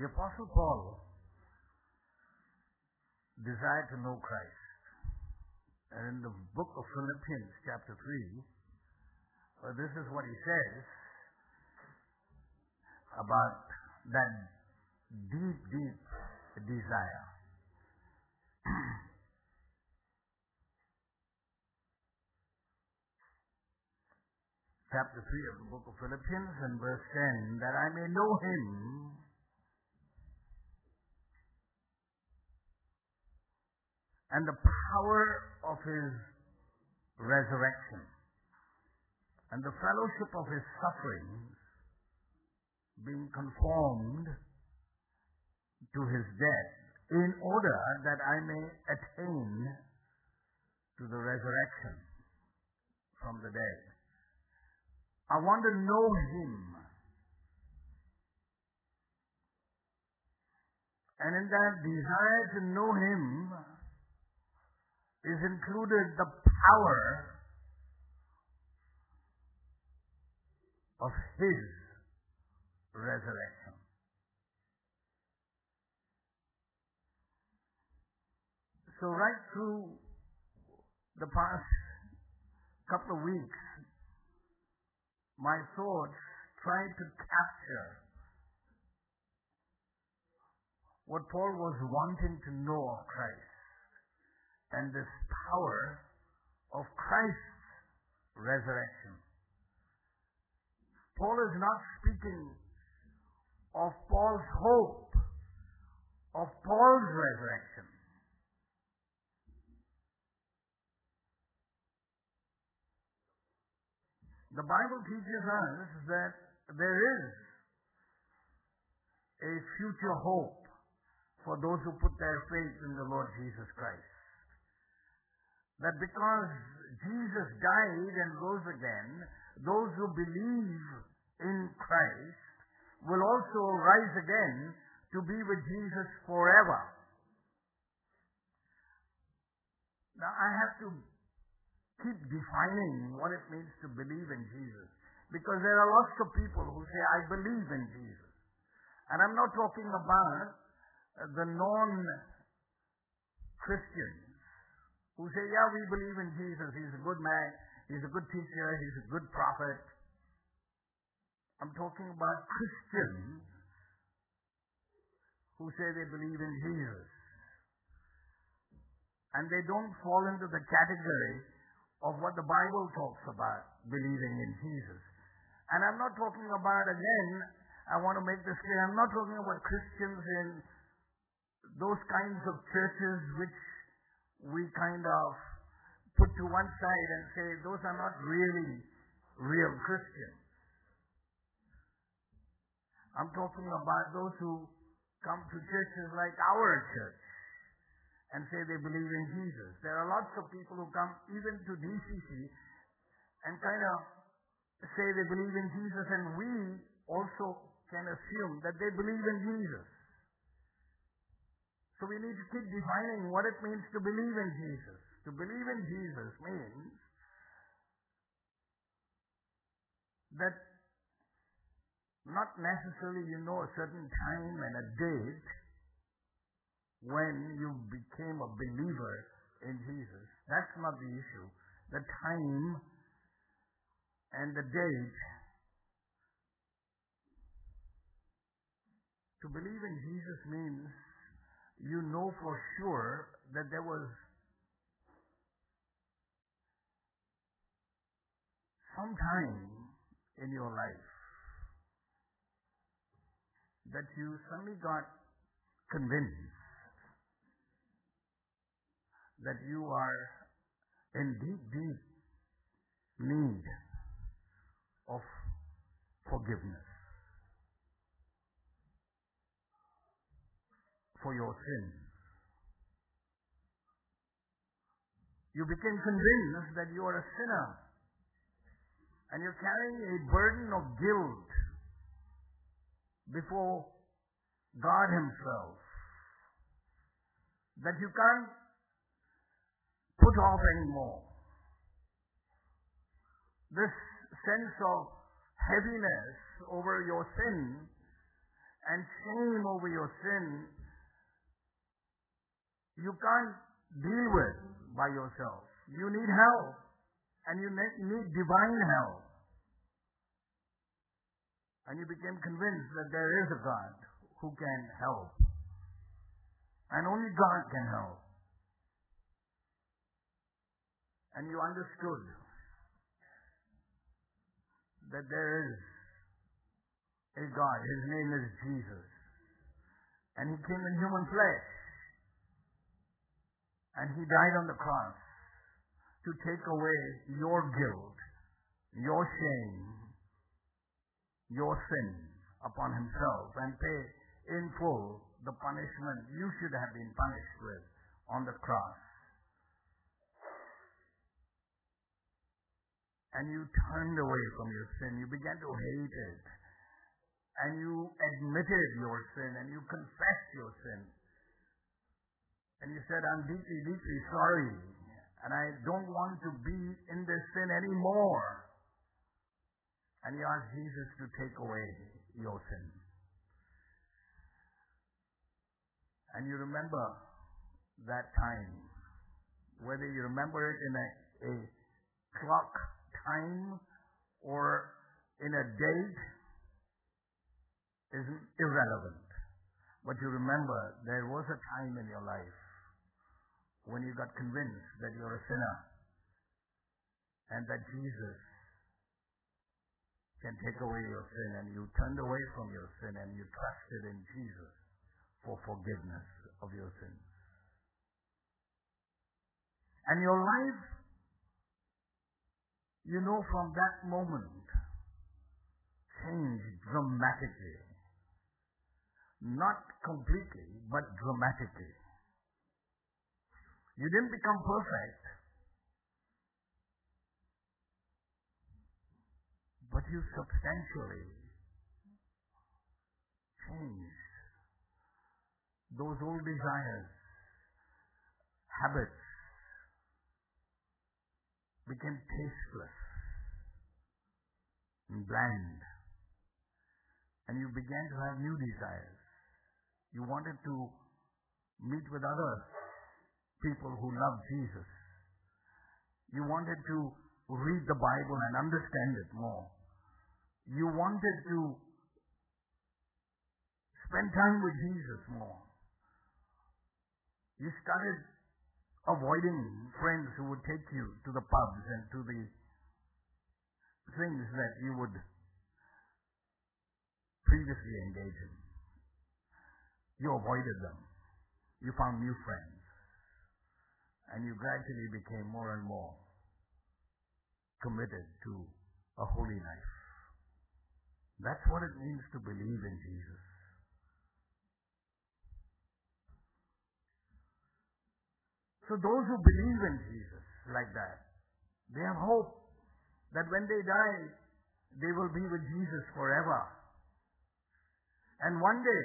The Apostle Paul desired to know Christ. And in the book of Philippians, chapter 3, this is what he says about that deep, deep desire. Chapter 3 of the book of Philippians and verse 10, that I may know him and the power of his resurrection and the fellowship of his sufferings, being conformed to his death, in order that I may attain to the resurrection from the dead. I want to know him. And in that desire to know him is included the power of his resurrection. So right through the past couple of weeks, my thoughts tried to capture what Paul was wanting to know of Christ and this power of Christ's resurrection. Paul is not speaking of Paul's hope, of Paul's resurrection. The Bible teaches us that there is a future hope for those who put their faith in the Lord Jesus Christ. That because Jesus died and rose again, those who believe in Christ will also rise again to be with Jesus forever. Now I have to keep defining what it means to believe in Jesus, because there are lots of people who say, I believe in Jesus. And I'm not talking about the non-Christians who say, yeah, we believe in Jesus. He's a good man. He's a good teacher. He's a good prophet. I'm talking about Christians who say they believe in Jesus. And they don't fall into the category of what the Bible talks about, believing in Jesus. And I'm not talking about, again, I want to make this clear, I'm not talking about Christians in those kinds of churches which we kind of put to one side and say those are not really real Christians. I'm talking about those who come to churches like our church and say they believe in Jesus. There are lots of people who come even to DCC and kind of say they believe in Jesus, and we also can assume that they believe in Jesus. So we need to keep defining what it means to believe in Jesus. To believe in Jesus means that not necessarily you know a certain time and a date when you became a believer in Jesus. That's not the issue. The time and the date. To believe in Jesus means you know for sure that there was some time in your life that you suddenly got convinced that you are in deep, deep need of forgiveness for your sins. You became convinced that you are a sinner and you're carrying a burden of guilt before God Himself that you can't put off anymore. This sense of heaviness over your sin and shame over your sin, you can't deal with by yourself. You need help, and you need divine help. And you became convinced that there is a God who can help. And only God can help. And you understood that there is a God. His name is Jesus. And He came in human flesh. And He died on the cross to take away your guilt, your shame, your sin upon Himself and pay in full the punishment you should have been punished with on the cross. And you turned away from your sin. You began to hate it. And you admitted your sin and you confessed your sin. And you said, I'm deeply, deeply sorry. And I don't want to be in this sin anymore. And you asked Jesus to take away your sin. And you remember that time. Whether you remember it in a clock time or in a date is irrelevant. But you remember there was a time in your life when you got convinced that you're a sinner and that Jesus can take away your sin, and you turned away from your sin and you trusted in Jesus for forgiveness of your sins. And your life, from that moment, changed dramatically. Not completely, but dramatically. You didn't become perfect, but you substantially changed. Those old desires, habits, became tasteless and bland. And you began to have new desires. You wanted to meet with other people who love Jesus. You wanted to read the Bible and understand it more. You wanted to spend time with Jesus more. You started avoiding friends who would take you to the pubs and to the things that you would previously engage in. You avoided them. You found new friends. And you gradually became more and more committed to a holy life. That's what it means to believe in Jesus. So those who believe in Jesus like that, they have hope that when they die, they will be with Jesus forever. And one day,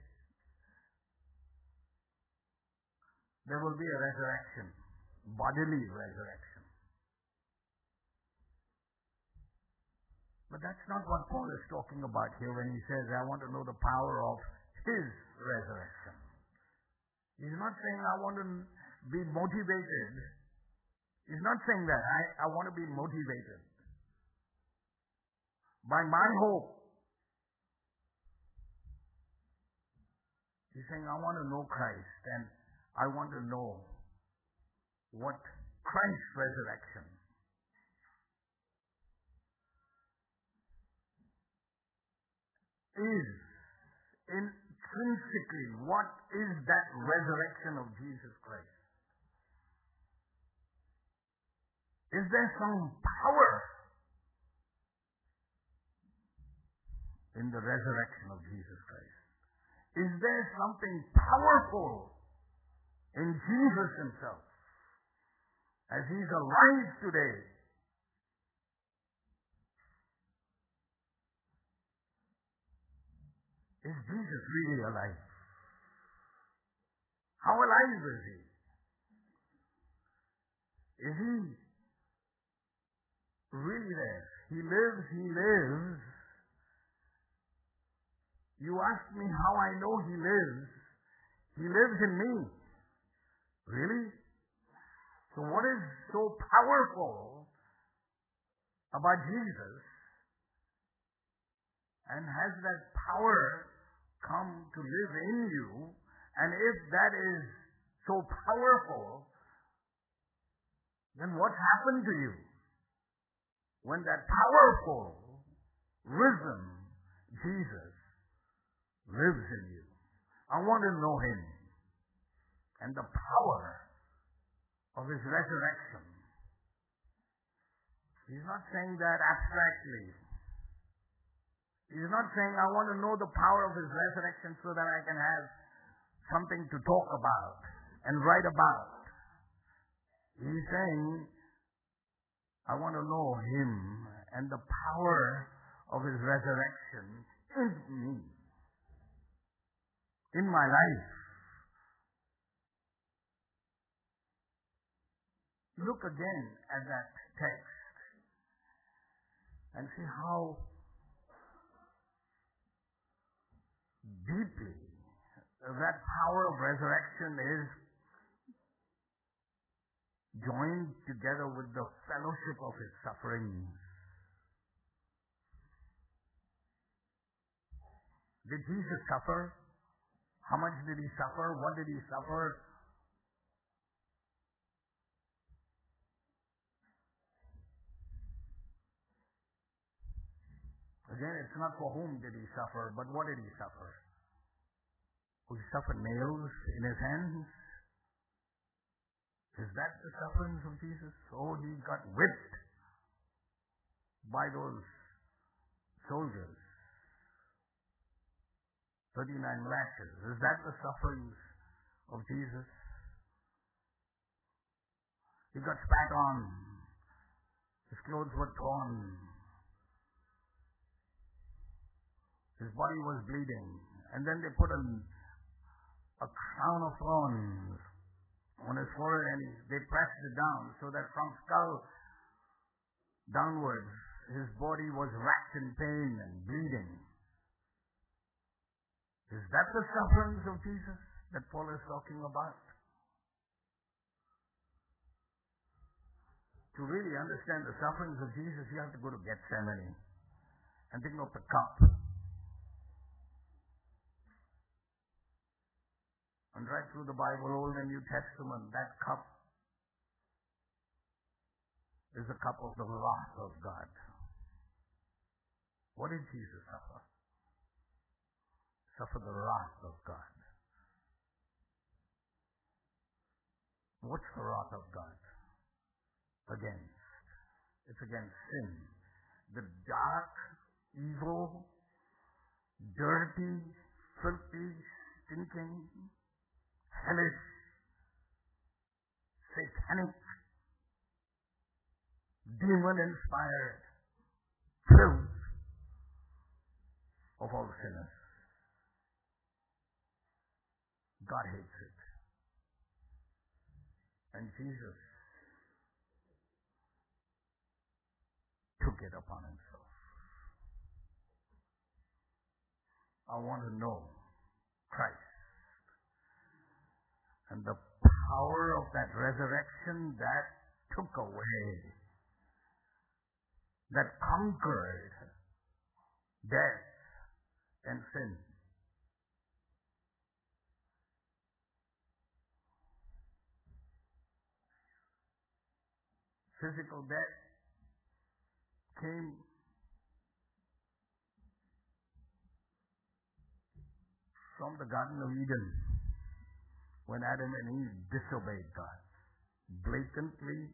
there will be a resurrection, bodily resurrection. But that's not what Paul is talking about here when he says, I want to know the power of His resurrection. He's not saying, I want to be motivated. He's not saying that. I want to be motivated by my hope. He's saying, I want to know Christ, and I want to know what Christ's resurrection is. Intrinsically, what is that resurrection of Jesus Christ? Is there some power in the resurrection of Jesus Christ? Is there something powerful in Jesus Himself as He's alive today? Is Jesus really alive? How alive is He? Is He really there? He lives. You ask me how I know He lives. He lives in me. Really? So what is so powerful about Jesus? And has that power come to live in you? And if that is so powerful, then what's happened to you? When that powerful, risen Jesus lives in you. I want to know Him and the power of His resurrection. He's not saying that abstractly. He's not saying, I want to know the power of His resurrection so that I can have something to talk about and write about. He's saying, I want to know Him and the power of His resurrection in me, in my life. Look again at that text and see how deeply that power of resurrection is joined together with the fellowship of His sufferings. Did Jesus suffer? How much did He suffer? What did He suffer? Again, it's not for whom did He suffer, but what did He suffer? He suffered nails in His hands. Is that the sufferings of Jesus? Oh, He got whipped by those soldiers. 39 lashes. Is that the sufferings of Jesus? He got spat on. His clothes were torn. His body was bleeding. And then they put a crown of thorns on His forehead and they pressed it down so that from skull downwards His body was racked in pain and bleeding. Is that the sufferings of Jesus that Paul is talking about? To really understand the sufferings of Jesus, you have to go to Gethsemane and think of the cup. And right through the Bible, Old and New Testament, that cup is the cup of the wrath of God. What did Jesus suffer? Suffer the wrath of God. What's the wrath of God? Against. It's against sin. The dark, evil, dirty, filthy, stinking, hellish, satanic, demon-inspired filth of all sinners. God hates it. And Jesus took it upon Himself. I want to know Christ and the power of that resurrection that took away, that conquered death and sin. Physical death came from the Garden of Eden when Adam and Eve disobeyed God blatantly.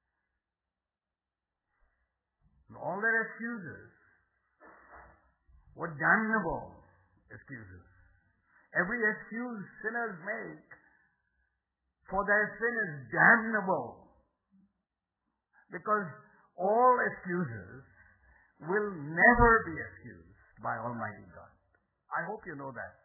And all their excuses were damnable excuses. Every excuse sinners make for their sin is damnable. Because all excuses will never be excused by Almighty God. I hope you know that.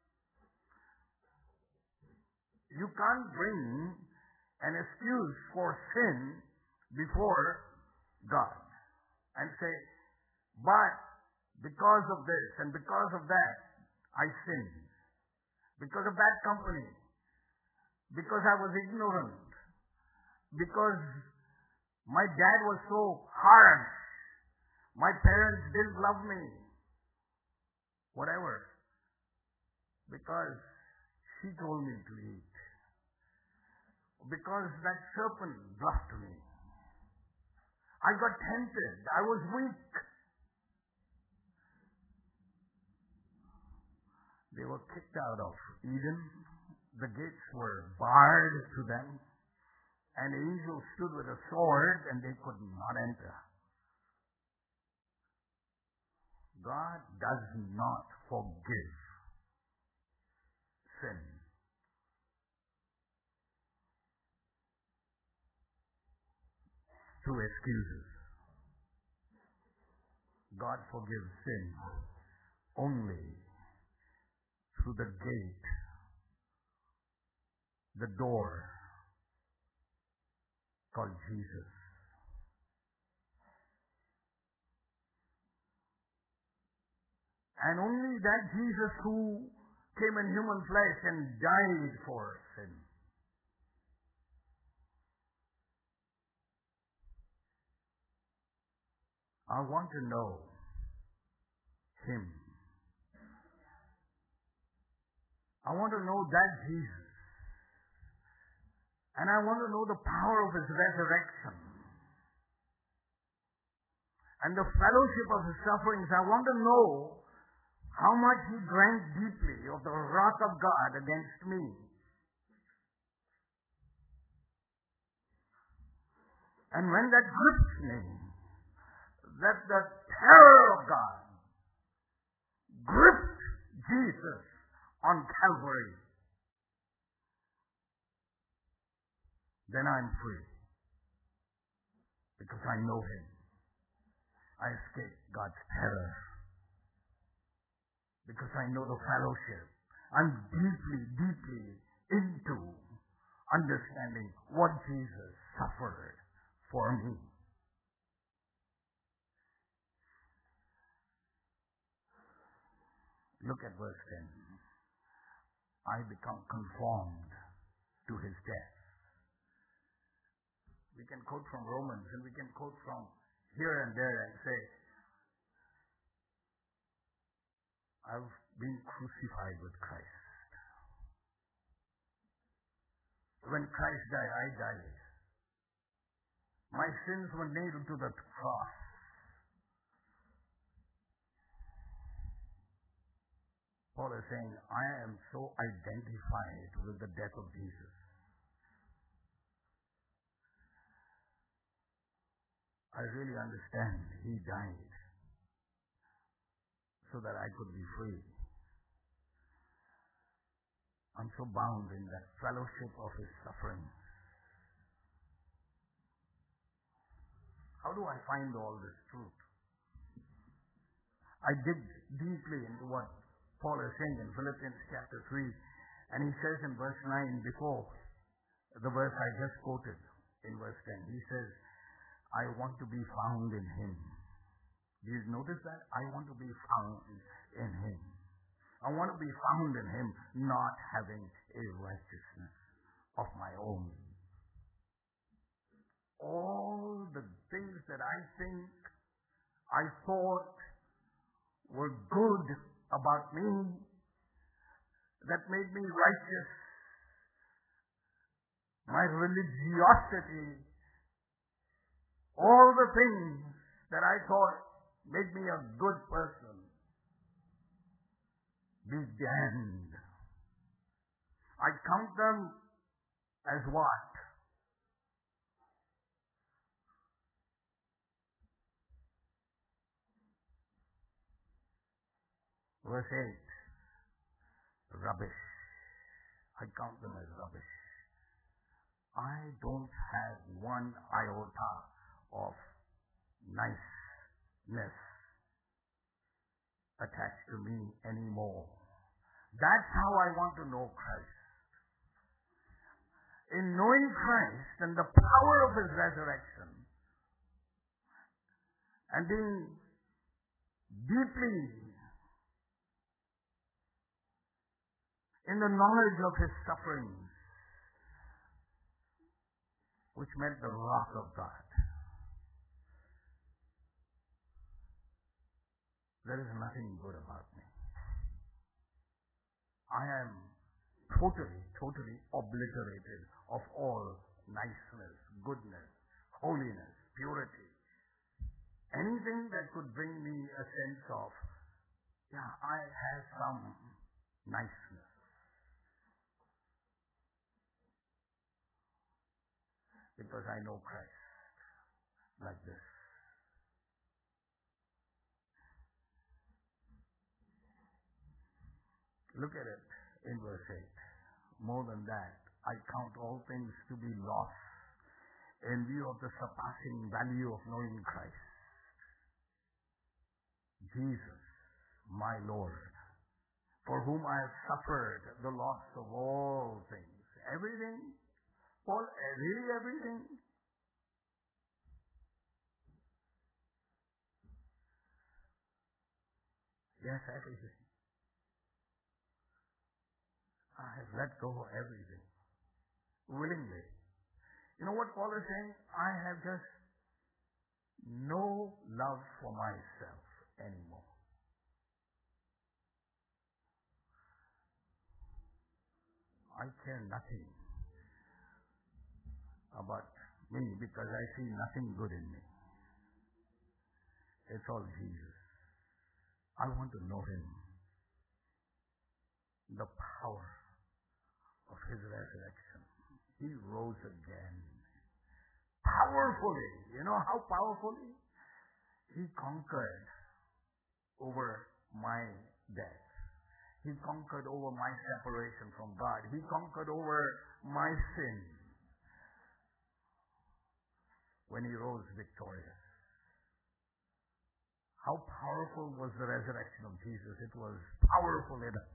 You can't bring an excuse for sin before God and say, but because of this and because of that, I sinned because of bad company, because I was ignorant, because my dad was so harsh, my parents didn't love me, whatever, because she told me to eat, because that serpent bluffed me. I got tempted. I was weak. They were kicked out of Eden. The gates were barred to them. An angel stood with a sword and they could not enter. God does not forgive sin. Through excuses. God forgives sin only through the gate, the door called Jesus. And only that Jesus who came in human flesh and died for sin. I want to know Him. I want to know that Jesus. And I want to know the power of His resurrection. And the fellowship of His sufferings. I want to know how much He drank deeply of the wrath of God against me. And when that grips me, that the terror of God gripped Jesus on Calvary, then I'm free. Because I know Him. I escape God's terror. Because I know the fellowship. I'm deeply, deeply into understanding what Jesus suffered for me. Look at verse 10. I become conformed to His death. We can quote from Romans and we can quote from here and there and say, I've been crucified with Christ. When Christ died, I died. My sins were nailed to the cross. Paul is saying, I am so identified with the death of Jesus. I really understand He died so that I could be free. I'm so bound in that fellowship of His suffering. How do I find all this truth? I dig deeply into what Paul is saying in Philippians chapter 3. And he says in verse 9, before the verse I just quoted in verse 10, he says, I want to be found in Him. Do you notice that? I want to be found in Him. I want to be found in Him, not having a righteousness of my own. All the things that I think, I thought were good about me, that made me righteous, my religiosity, all the things that I thought made me a good person, be damned. I count them as what? Verse 8, rubbish. I count them as rubbish. I don't have one iota of niceness attached to me anymore. That's how I want to know Christ. In knowing Christ and the power of His resurrection and being deeply in the knowledge of his sufferings, which meant the wrath of God. There is nothing good about me. I am totally obliterated of all niceness, goodness, holiness, purity. Anything that could bring me a sense of, I have some niceness. Because I know Christ like this. Look at it in verse 8. More than that, I count all things to be lost in view of the surpassing value of knowing Christ. Jesus, my Lord, for whom I have suffered the loss of all things. Everything? Paul, really everything? Yes, everything. I have let go of everything. Willingly. You know what Paul is saying? I have just no love for myself anymore. I care nothing about me because I see nothing good in me. It's all Jesus. I want to know him. The power of his resurrection. He rose again. Powerfully. You know how powerfully? He conquered over my death. He conquered over my separation from God. He conquered over my sin when he rose victorious. How powerful was the resurrection of Jesus? It was powerful enough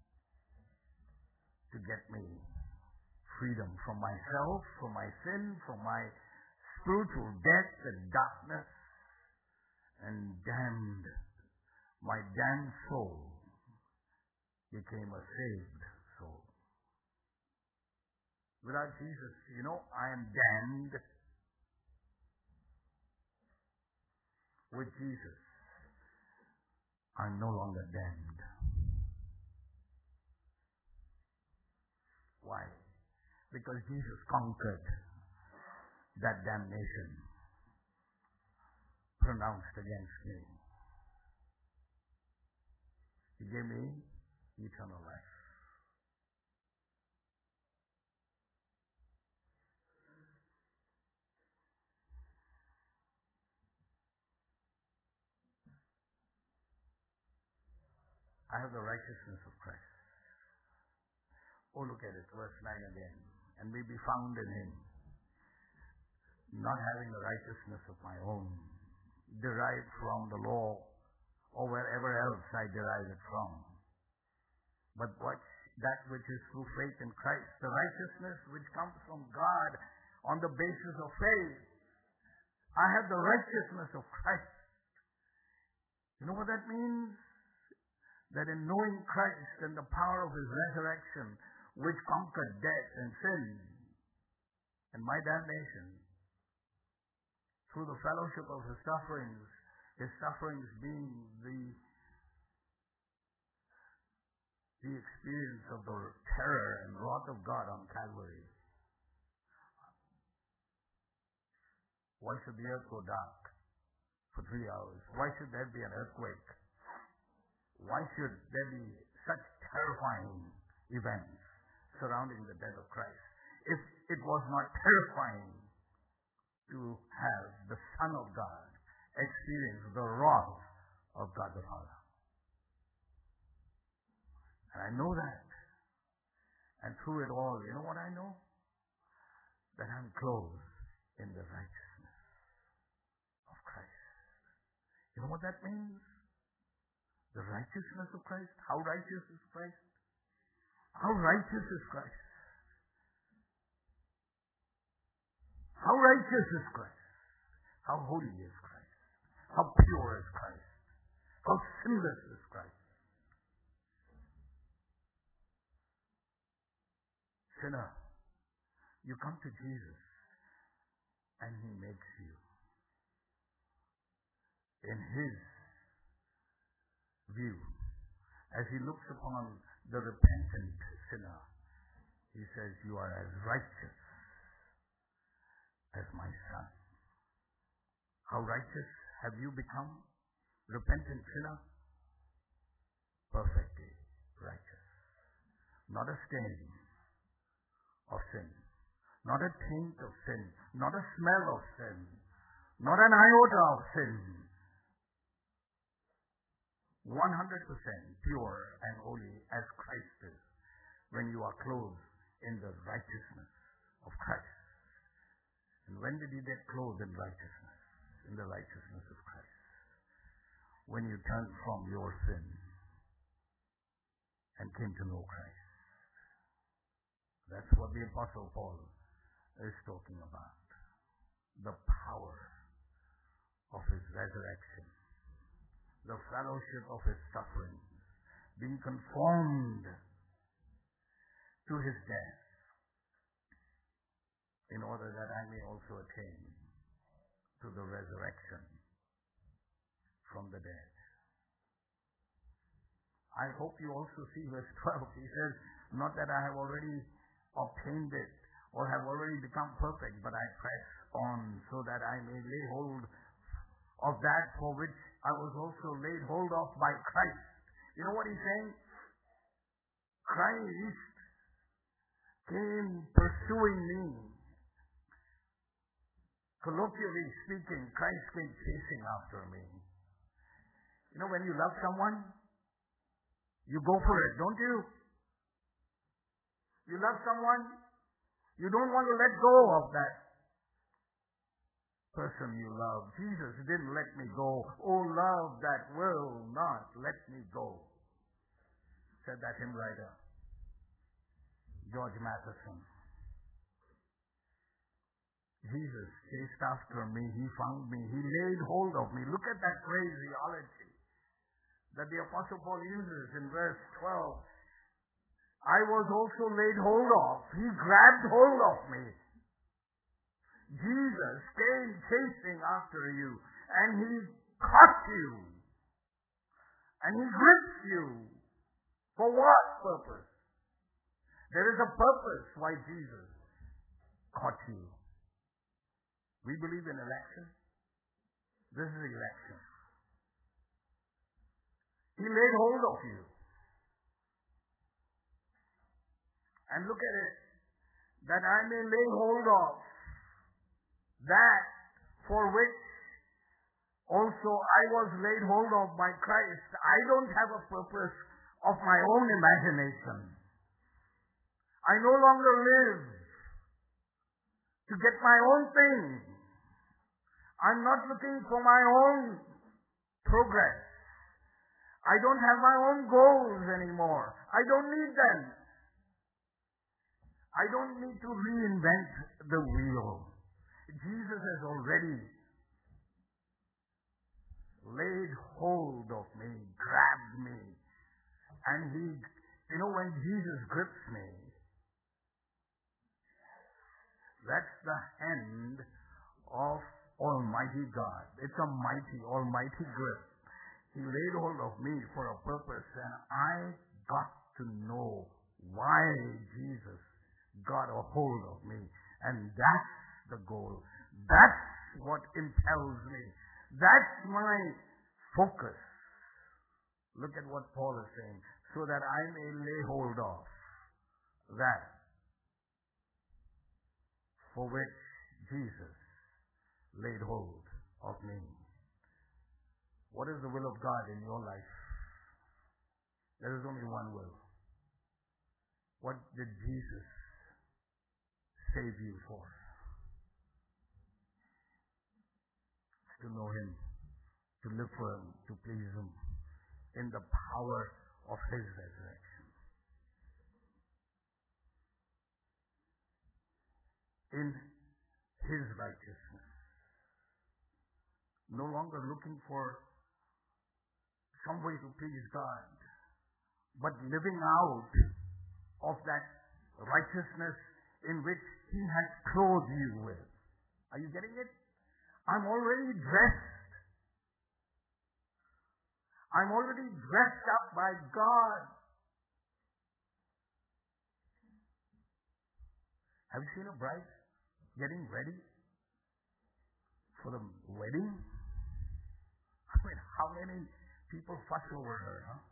to get me freedom from myself, from my sin, from my spiritual death and darkness, and my damned soul became a saved soul. Without Jesus, I am damned. With Jesus, I'm no longer damned. Why? Because Jesus conquered that damnation pronounced against me. He gave me eternal life. I have the righteousness of Christ. Oh, look at it, verse 9 again. And may be found in him, not having the righteousness of my own, derived from the law, or wherever else I derive it from. But that which is through faith in Christ, the righteousness which comes from God on the basis of faith. I have the righteousness of Christ. You know what that means? That in knowing Christ and the power of his resurrection, which conquered death and sin and my damnation, through the fellowship of his sufferings being the experience of the terror and wrath of God on Calvary. Why should the earth go dark for 3 hours? Why should there be an earthquake? Why should there be such terrifying events surrounding the death of Christ? If it was not terrifying to have the Son of God experience the wrath of God the Father. And I know that. And through it all, you know what I know? That I'm clothed in the righteousness of Christ. You know what that means? The righteousness of Christ. How righteous is Christ? How righteous is Christ? How righteous is Christ? How holy is Christ? How pure is Christ? How sinless is Christ? Sinner, you come to Jesus and He makes you. In His view, as He looks upon the repentant sinner, He says, you are as righteous as my son. How righteous have you become? Repentant sinner? Perfectly righteous. Not a stain of sin. Not a taint of sin. Not a smell of sin. Not an iota of sin. 100% pure and holy as Christ is when you are clothed in the righteousness of Christ. And when did you get clothed in righteousness? In the righteousness of Christ. When you turned from your sin and came to know Christ. That's what the Apostle Paul is talking about. The power of His resurrection. The fellowship of His suffering. Being conformed to His death. In order that I may also attain to the resurrection from the dead. I hope you also see verse 12. He says, not that I have already obtained it or have already become perfect, but I press on so that I may lay hold of that for which I was also laid hold of by Christ. You know what he's saying? Christ came pursuing me. Colloquially speaking, Christ came chasing after me. You know, when you love someone, you go for it, don't you? You love someone, you don't want to let go of that person you love. Jesus didn't let me go. Oh, love that will not let me go. Said that hymn writer, George Matheson. Jesus chased after me. He found me. He laid hold of me. Look at that phraseology that the Apostle Paul uses in verse 12. I was also laid hold of. He grabbed hold of me. Jesus came chasing after you, and He caught you, and He grips you. For what purpose? There is a purpose why Jesus caught you. We believe in election. This is election. He laid hold of you. And look at it. That I may lay hold of that for which also I was laid hold of by Christ. I don't have a purpose of my own imagination. I no longer live to get my own thing. I'm not looking for my own progress. I don't have my own goals anymore. I don't need them. I don't need to reinvent the wheel. Jesus has already laid hold of me, grabbed me. And He, you know, when Jesus grips me, that's the hand of Almighty God. It's a mighty, almighty grip. He laid hold of me for a purpose, and I got to know why Jesus got a hold of me. And that's the goal. That's what impels me. That's my focus. Look at what Paul is saying. So that I may lay hold of that for which Jesus laid hold of me. What is the will of God in your life? There is only one will. What did Jesus save you for? To know Him, to live for Him, to please Him in the power of His resurrection. In His righteousness. No longer looking for some way to please God, but living out of that righteousness in which He has clothed you with. Are you getting it? I'm already dressed. I'm already dressed up by God. Have you seen a bride getting ready for the wedding? I mean, how many people fuss over her, huh?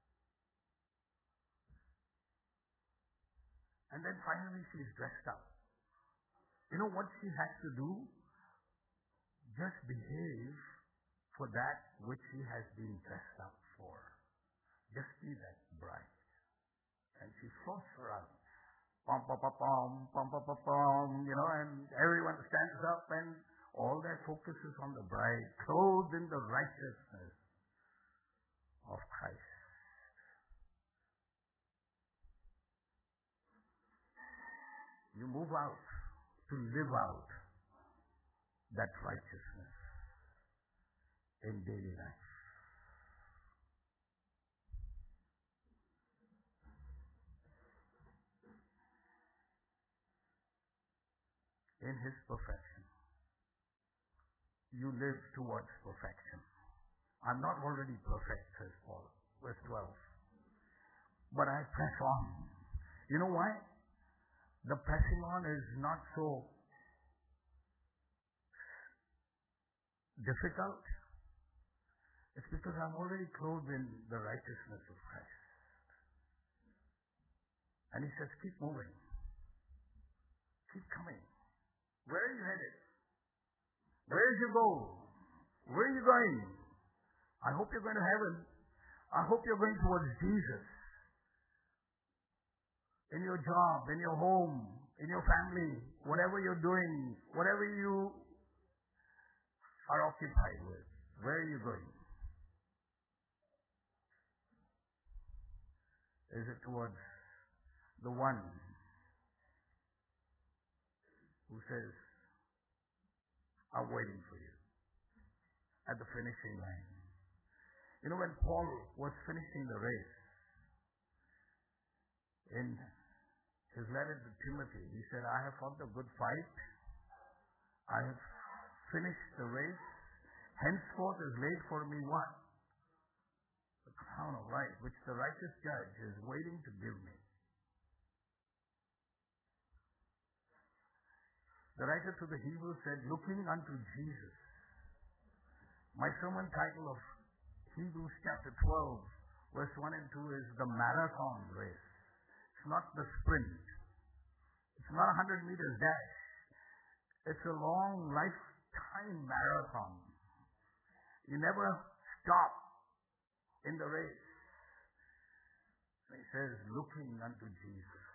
And then finally she's dressed up. You know what she has to do? Just behave for that which she has been dressed up for. Just be that bride. And she floats around. Pom, pom, pom, pom, pom, pom, pom, and everyone stands up and all their focus is on the bride, clothed in the righteousness of Christ. You move out to live out that righteousness in daily life. In His perfection. You live towards perfection. I'm not already perfect, says Paul, verse 12. But I press on. You know why? The pressing on is not so difficult. It's because I'm already clothed in the righteousness of Christ. And He says, keep moving. Keep coming. Where are you headed? Where is your goal? Where are you going? I hope you're going to heaven. I hope you're going towards Jesus. In your job, in your home, in your family, whatever you're doing, whatever you are occupied with, where are you going? Is it towards the one who says, I'm waiting for you at the finishing line? You know, when Paul was finishing the race, in his letter to Timothy, he said, I have fought the good fight. I have finished the race. Henceforth is laid for me what? The crown of life, which the righteous judge is waiting to give me. The writer to the Hebrews said, looking unto Jesus. My sermon title of Hebrews chapter 12, verse 1 and 2 is the marathon race. It's not the sprint. It's not a 100 meters dash. It's a long lifetime marathon. You never stop in the race. He says, looking unto Jesus.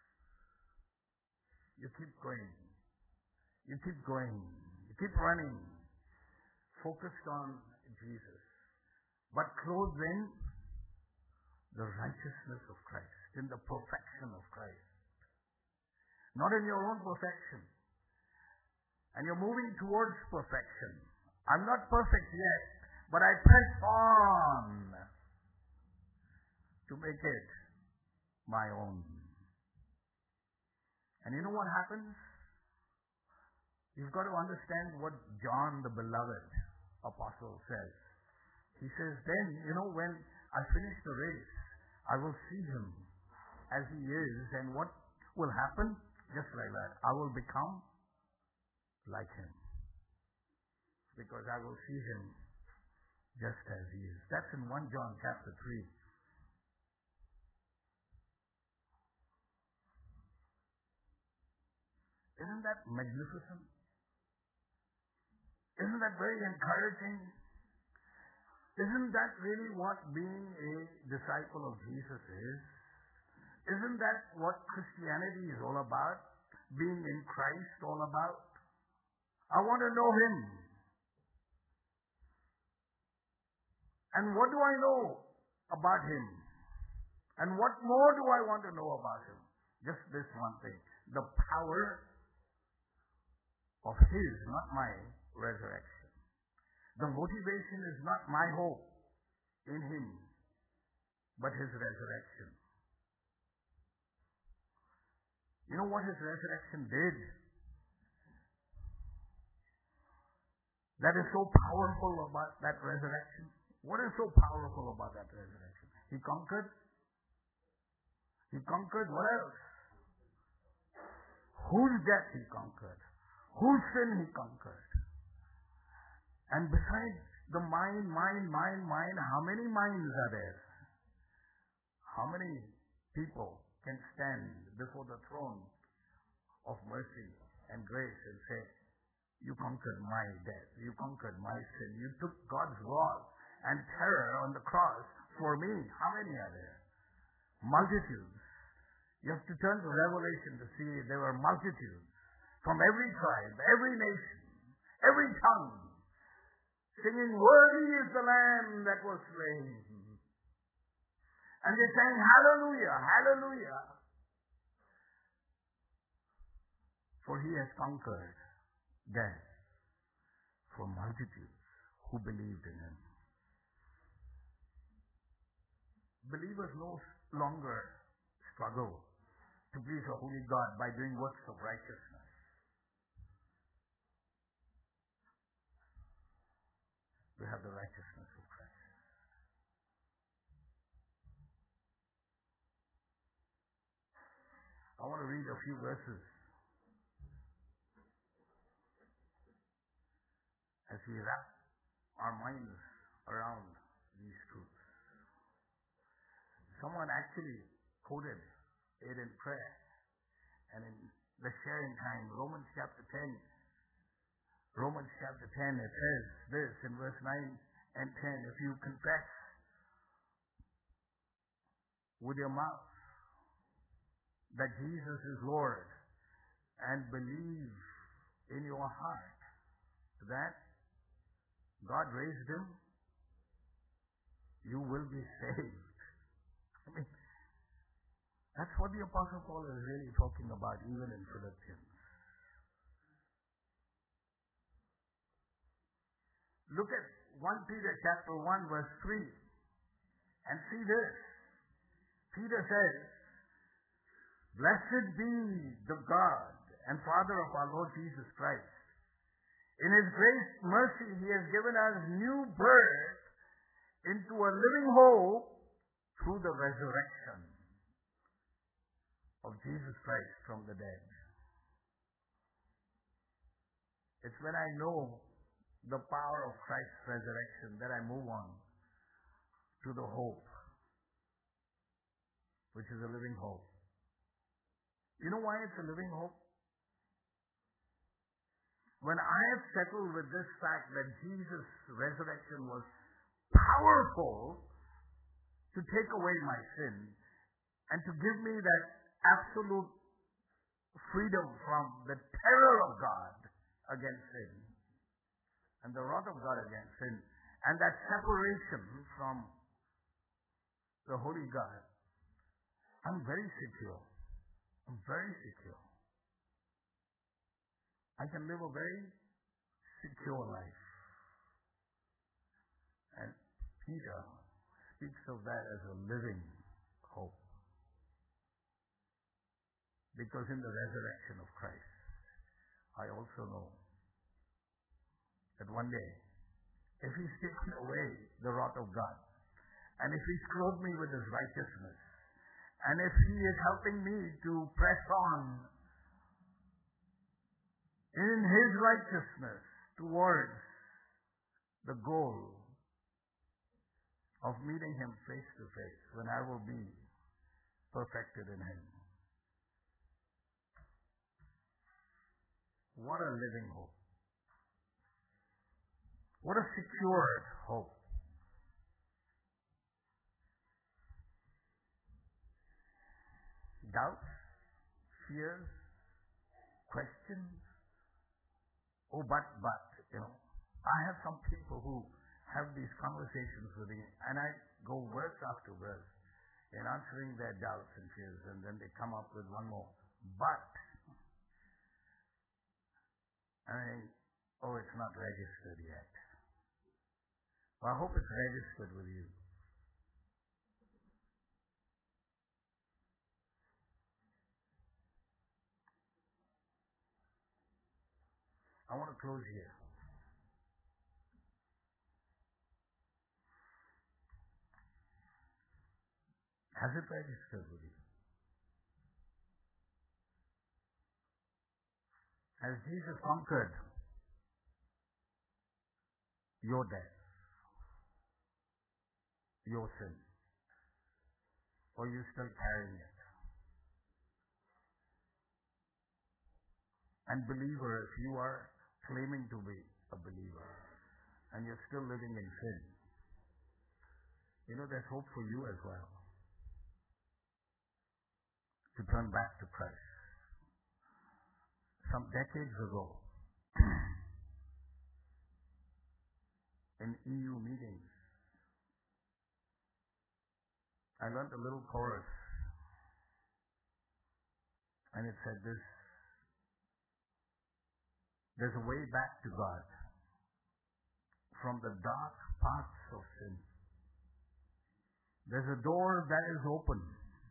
You keep going. You keep going. You keep running. Focused on Jesus. But clothed in the righteousness of Christ. In the perfection of Christ. Not in your own perfection. And you're moving towards perfection. I'm not perfect yet, but I press on to make it my own. And you know what happens? You've got to understand what John the beloved apostle says. He says, then, when I finish the race, I will see Him as He is. And what will happen? Just like that. I will become like Him. Because I will see Him just as He is. That's in 1 John chapter 3. Isn't that magnificent? Isn't that very encouraging? Isn't that really what being a disciple of Jesus is? Isn't that what Christianity is all about? Being in Christ all about? I want to know Him. And what do I know about Him? And what more do I want to know about Him? Just this one thing. The power of His, not my resurrection. The motivation is not my hope in Him, but His resurrection. You know what his resurrection did? That is so powerful about that resurrection. What is so powerful about that resurrection? He conquered. He conquered what else? Whose death he conquered. Whose sin he conquered. And besides the mind, how many minds are there? How many people can stand before the throne of mercy and grace and say, you conquered my death. You conquered my sin. You took God's wrath and terror on the cross for me. How many are there? Multitudes. You have to turn to Revelation to see there were multitudes from every tribe, every nation, every tongue, singing, worthy is the Lamb that was slain. And they sang, hallelujah, hallelujah. For he has conquered death for multitudes who believed in him. Believers no longer struggle to please a holy God by doing works of righteousness. We have the righteousness of Christ. I want to read a few verses as we wrap our minds around these truths. Someone actually quoted it in prayer and in the sharing time, Romans chapter 10, it says this in verse 9 and 10, if you confess with your mouth that Jesus is Lord and believe in your heart that God raised him, you will be saved. I mean, that's what the Apostle Paul is really talking about, even in Philippians. Look at 1 Peter chapter 1 verse 3 and see this. Peter says, blessed be the God and Father of our Lord Jesus Christ. In his great mercy, he has given us new birth into a living hope through the resurrection of Jesus Christ from the dead. It's when I know the power of Christ's resurrection that I move on to the hope, which is a living hope. You know why it's a living hope? When I have settled with this fact that Jesus' resurrection was powerful to take away my sin and to give me that absolute freedom from the terror of God against sin and the wrath of God against sin and that separation from the holy God, I'm very secure. I'm very secure. I can live a very secure life. And Peter speaks of that as a living hope. Because in the resurrection of Christ, I also know that one day, if he's taken away the wrath of God, and if he's clothed me with his righteousness, and if he is helping me to press on in his righteousness towards the goal of meeting him face to face when I will be perfected in him. What a living hope. What a secured hope. Doubts, fears, questions. Oh, but, I have some people who have these conversations with me, and I go verse after verse in answering their doubts and fears, and then they come up with one more. But, it's not registered yet. Well, I hope it's registered with you. I want to close here. Has it registered with you? Has Jesus conquered your death, your sin? Or are you still carrying it? And believer, if you are claiming to be a believer and you're still living in sin, there's hope for you as well to turn back to Christ. Some decades ago, in EU meetings, I learned a little chorus, and it said this: there's a way back to God from the dark paths of sin. There's a door that is open,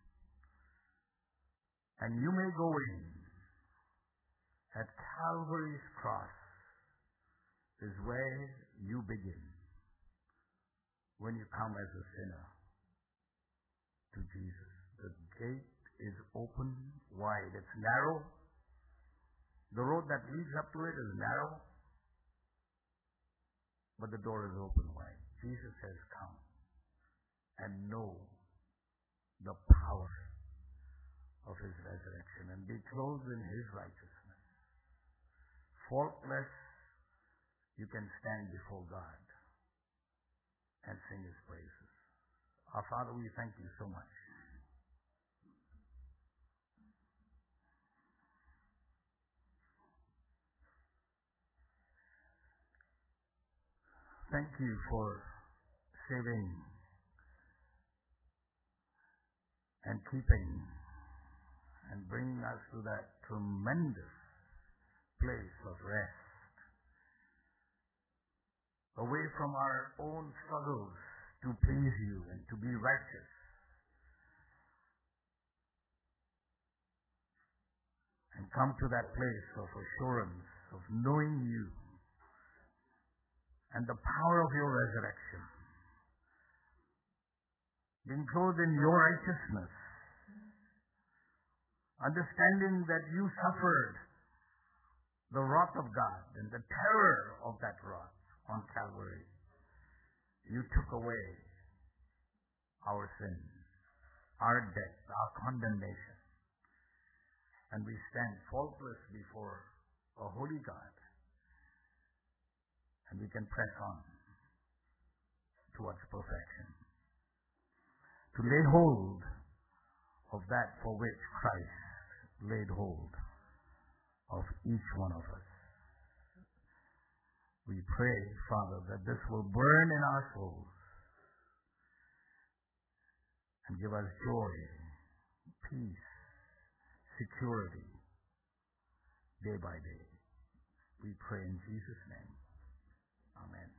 and you may go in. At Calvary's cross is where you begin when you come as a sinner to Jesus. The gate is open wide. It's narrow. The road that leads up to it is narrow, but the door is open wide. Jesus says, come and know the power of His resurrection and be clothed in His righteousness. Faultless, you can stand before God and sing His praises. Our Father, we thank You so much. Thank You for saving and keeping and bringing us to that tremendous place of rest, away from our own struggles to please You and to be righteous, and come to that place of assurance of knowing You and the power of Your resurrection, being clothed in Your righteousness, understanding that You suffered the wrath of God and the terror of that wrath on Calvary. You took away our sin, our death, our condemnation. And we stand faultless before a holy God. And we can press on towards perfection, to lay hold of that for which Christ laid hold of each one of us. We pray, Father, that this will burn in our souls and give us joy, peace, security, day by day. We pray in Jesus' name. Amen.